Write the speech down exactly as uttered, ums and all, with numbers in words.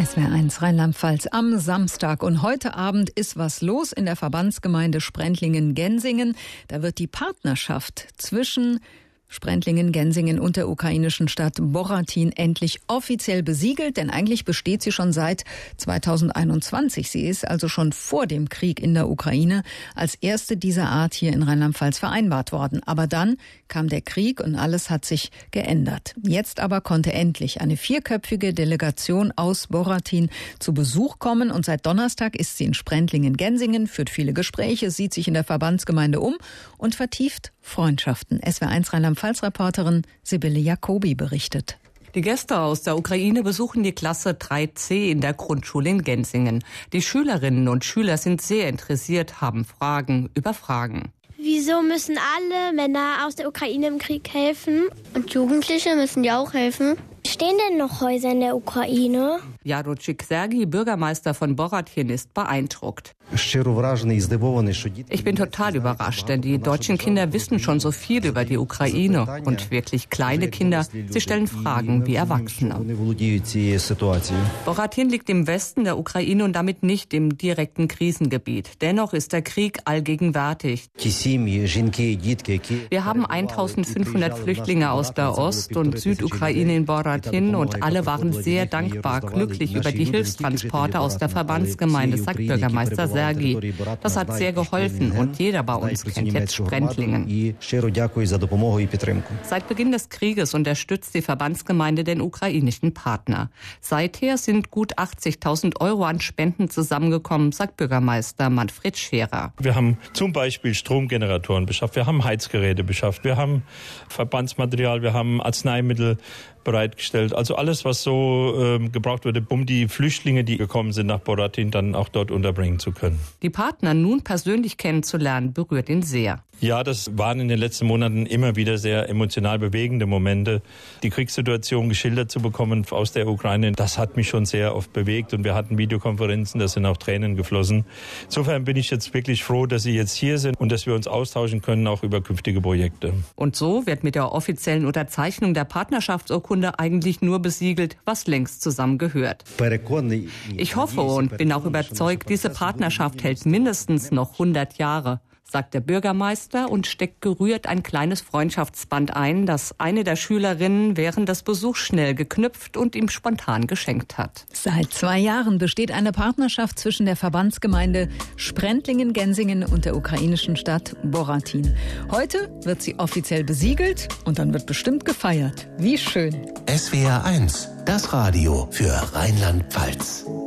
S W R eins Rheinland-Pfalz am Samstag. Und heute Abend ist was los in der Verbandsgemeinde Sprendlingen-Gensingen. Da wird die Partnerschaft zwischen Sprendlingen-Gensingen und der ukrainischen Stadt Boratin endlich offiziell besiegelt, denn eigentlich besteht sie schon seit zweitausendeinundzwanzig. Sie ist also schon vor dem Krieg in der Ukraine als erste dieser Art hier in Rheinland-Pfalz vereinbart worden. Aber dann kam der Krieg und alles hat sich geändert. Jetzt aber konnte endlich eine vierköpfige Delegation aus Boratin zu Besuch kommen und seit Donnerstag ist sie in Sprendlingen-Gensingen, führt viele Gespräche, sieht sich in der Verbandsgemeinde um und vertieft Freundschaften. S W R eins Rheinland-Pfalz-Reporterin Sibylle Jacobi berichtet. Die Gäste aus der Ukraine besuchen die Klasse drei C in der Grundschule in Gensingen. Die Schülerinnen und Schüler sind sehr interessiert, haben Fragen über Fragen. Wieso müssen alle Männer aus der Ukraine im Krieg helfen? Und Jugendliche müssen ja auch helfen. Stehen denn noch Häuser in der Ukraine? Jarocik Sergi, Bürgermeister von Boratin, ist beeindruckt. Ich bin total überrascht, denn die deutschen Kinder wissen schon so viel über die Ukraine. Und wirklich kleine Kinder, sie stellen Fragen wie Erwachsene. Boratin liegt im Westen der Ukraine und damit nicht im direkten Krisengebiet. Dennoch ist der Krieg allgegenwärtig. Wir haben eintausendfünfhundert Flüchtlinge aus der Ost- und Südukraine in Boratin und alle waren sehr dankbar, glücklich über die Hilfstransporte aus der Verbandsgemeinde, sagt Bürgermeister Sergi. Das hat sehr geholfen und jeder bei uns kennt jetzt Sprendlingen. Seit Beginn des Krieges unterstützt die Verbandsgemeinde den ukrainischen Partner. Seither sind gut achtzigtausend Euro an Spenden zusammengekommen, sagt Bürgermeister Manfred Scherer. Wir haben zum Beispiel Stromgeneratoren beschafft, wir haben Heizgeräte beschafft, wir haben Verbandsmaterial, wir haben Arzneimittel bereitgestellt. Also alles, was so äh, gebraucht wurde, um die Flüchtlinge, die gekommen sind nach Boratin, dann auch dort unterbringen zu können. Die Partner nun persönlich kennenzulernen, berührt ihn sehr. Ja, das waren in den letzten Monaten immer wieder sehr emotional bewegende Momente. Die Kriegssituation geschildert zu bekommen aus der Ukraine, das hat mich schon sehr oft bewegt. Und wir hatten Videokonferenzen, da sind auch Tränen geflossen. Insofern bin ich jetzt wirklich froh, dass Sie jetzt hier sind und dass wir uns austauschen können, auch über künftige Projekte. Und so wird mit der offiziellen Unterzeichnung der Partnerschaftsurkunde eigentlich nur besiegelt, was längst zusammengehört. Ich hoffe und bin auch überzeugt, diese Partnerschaft hält mindestens noch hundert Jahre, sagt der Bürgermeister und steckt gerührt ein kleines Freundschaftsband ein, das eine der Schülerinnen während des Besuchs schnell geknüpft und ihm spontan geschenkt hat. Seit zwei Jahren besteht eine Partnerschaft zwischen der Verbandsgemeinde Sprendlingen-Gensingen und der ukrainischen Stadt Boratin. Heute wird sie offiziell besiegelt und dann wird bestimmt gefeiert. Wie schön. S W R eins, das Radio für Rheinland-Pfalz.